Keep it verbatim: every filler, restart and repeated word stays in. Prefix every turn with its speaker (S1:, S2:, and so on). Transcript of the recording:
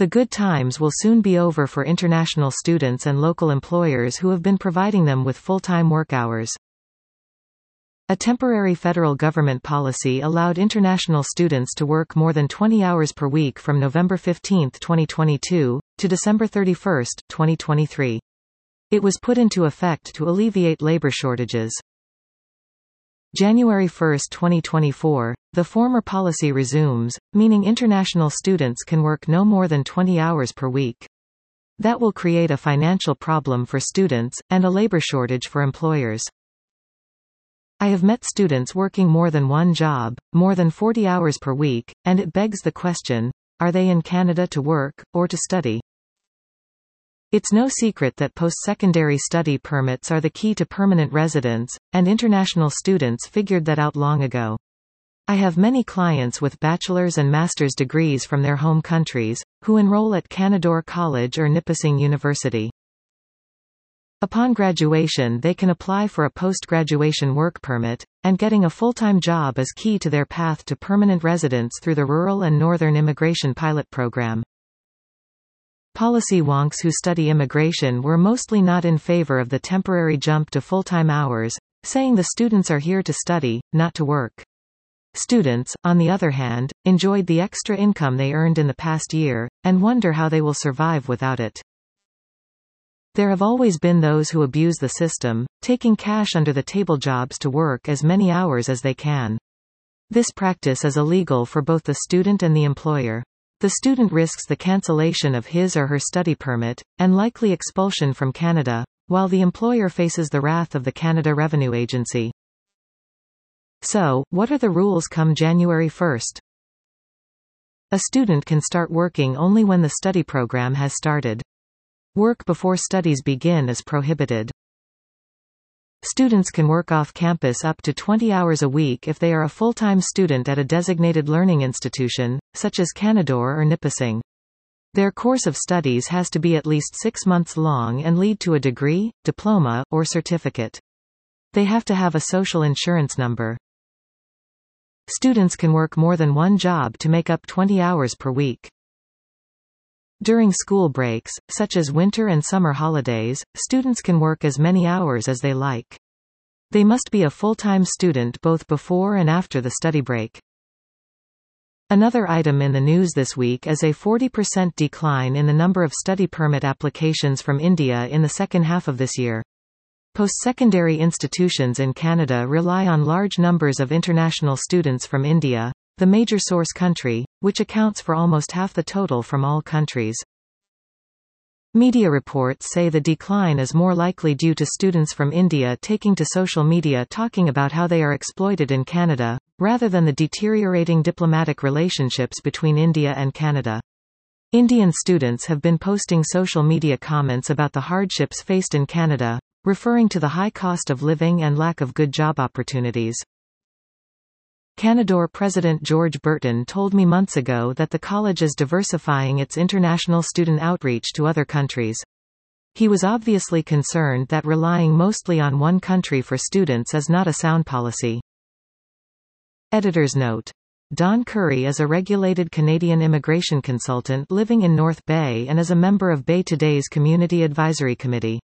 S1: The good times will soon be over for international students and local employers who have been providing them with full-time work hours. A temporary federal government policy allowed international students to work more than twenty hours per week from November fifteenth twenty twenty-two, to December thirty-first twenty twenty-three. It was put into effect to alleviate labor shortages. January first twenty twenty-four, the former policy resumes, meaning international students can work no more than twenty hours per week. That will create a financial problem for students, and a labor shortage for employers. I have met students working more than one job, more than forty hours per week, and it begs the question, are they in Canada to work, or to study? It's no secret that post-secondary study permits are the key to permanent residence, and international students figured that out long ago. I have many clients with bachelor's and master's degrees from their home countries, who enroll at Canadore College or Nipissing University. Upon graduation they can apply for a post-graduation work permit, and getting a full-time job is key to their path to permanent residence through the Rural and Northern Immigration Pilot Program. Policy wonks who study immigration were mostly not in favor of the temporary jump to full-time hours, saying the students are here to study, not to work. Students, on the other hand, enjoyed the extra income they earned in the past year, and wonder how they will survive without it. There have always been those who abuse the system, taking cash under the table jobs to work as many hours as they can. This practice is illegal for both the student and the employer. The student risks the cancellation of his or her study permit, and likely expulsion from Canada, while the employer faces the wrath of the Canada Revenue Agency. So, what are the rules come January first? A student can start working only when the study program has started. Work before studies begin is prohibited. Students can work off campus up to twenty hours a week if they are a full-time student at a designated learning institution, such as Canadore or Nipissing. Their course of studies has to be at least six months long and lead to a degree, diploma, or certificate. They have to have a social insurance number. Students can work more than one job to make up twenty hours per week. During school breaks, such as winter and summer holidays, students can work as many hours as they like. They must be a full-time student both before and after the study break. Another item in the news this week is a forty percent decline in the number of study permit applications from India in the second half of this year. Post-secondary institutions in Canada rely on large numbers of international students from India, the major source country, which accounts for almost half the total from all countries. Media reports say the decline is more likely due to students from India taking to social media talking about how they are exploited in Canada, rather than the deteriorating diplomatic relationships between India and Canada. Indian students have been posting social media comments about the hardships faced in Canada, referring to the high cost of living and lack of good job opportunities. Canadore President George Burton told me months ago that the college is diversifying its international student outreach to other countries. He was obviously concerned that relying mostly on one country for students is not a sound policy. Editor's note. Don Curry is a regulated Canadian immigration consultant living in North Bay and is a member of Bay Today's Community Advisory Committee.